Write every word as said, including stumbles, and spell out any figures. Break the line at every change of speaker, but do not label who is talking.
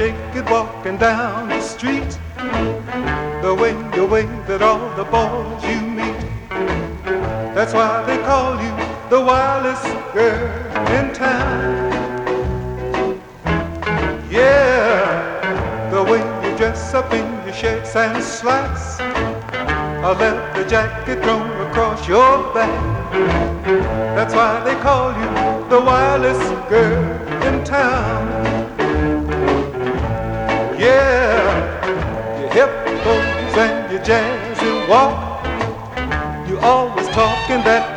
shake it walking down the street. The way you wave at all the boys you meet. That's why they call you the wildest girl in town. Yeah, the way you dress up in your shirts and slacks, a leather jacket thrown across your back. That's why they call you the wildest girl in town. Yeah, your hip goes and your jazzy walk. You always talking that